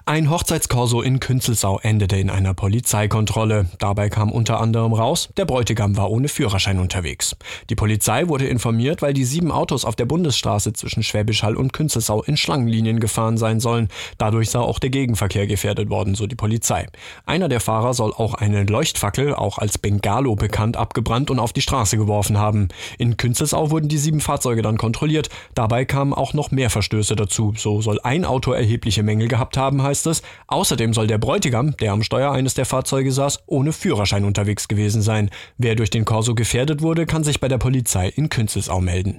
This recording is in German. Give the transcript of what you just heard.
Ein Hochzeitskorso in Künzelsau endete in einer Polizeikontrolle. Dabei kam unter anderem raus, der Bräutigam war ohne Führerschein unterwegs. Die Polizei wurde informiert, weil die 7 Autos auf der Bundesstraße zwischen Schwäbisch Hall und Künzelsau in Schlangenlinien gefahren sein sollen. Dadurch sei auch der Gegenverkehr gefährdet worden, so die Polizei. Einer der Fahrer soll auch eine Leuchtfackel, auch als Bengalo bekannt, abgebrannt und auf die Straße geworfen haben. In Künzelsau wurden die 7 Fahrzeuge dann kontrolliert. Dabei kamen auch noch mehr Verstöße dazu. So soll ein Auto erhebliche Mängel gehabt haben, heißt es. Außerdem soll der Bräutigam, der am Steuer eines der Fahrzeuge saß, ohne Führerschein unterwegs gewesen sein. Wer durch den Korso gefährdet wurde, kann sich bei der Polizei in Künzelsau melden.